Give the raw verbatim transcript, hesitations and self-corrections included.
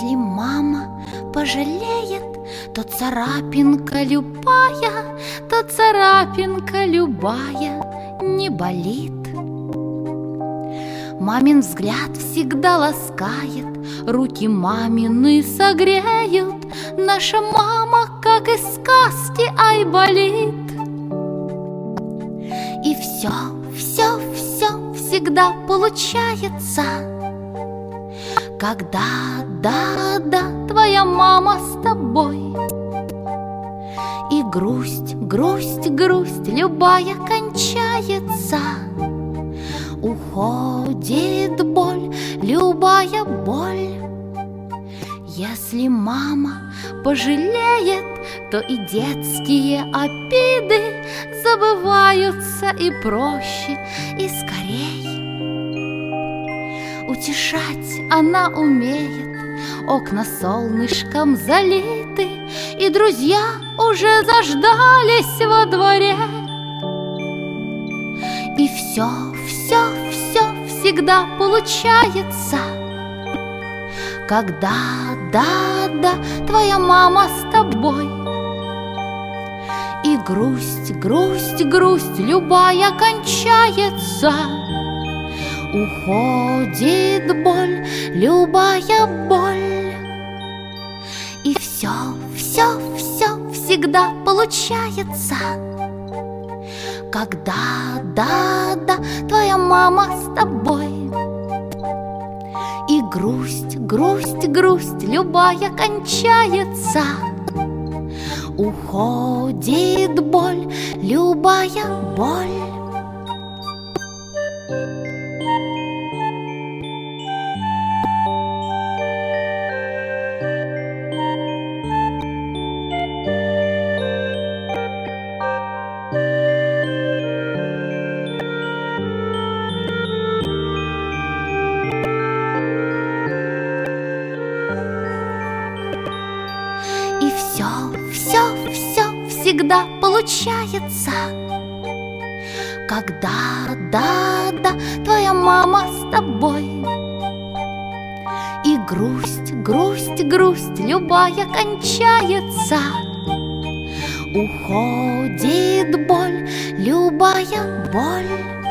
Если мама пожалеет, то царапинка любая, то царапинка любая не болит. Мамин взгляд всегда ласкает, руки мамины согреют. Наша мама, как из сказки, ай, болит. И все, все, все всегда получается, когда, да, да, твоя мама с тобой. И грусть, грусть, грусть любая кончается, уходит боль, любая боль. Если мама пожалеет, то и детские обиды забываются и проще, и скорей. Утешать она умеет, окна солнышком залиты, и друзья уже заждались во дворе. И все, все, все всегда получается, когда, да, да, твоя мама с тобой. И грусть, грусть, грусть любая кончается, уходит боль, любая боль. И все, все, все всегда получается, когда, да, да, твоя мама с тобой. И грусть, грусть, грусть любая кончается, уходит боль, любая боль. И все, все, все всегда получается, когда, да, да, твоя мама с тобой. И грусть, грусть, грусть любая кончается, уходит боль, любая боль.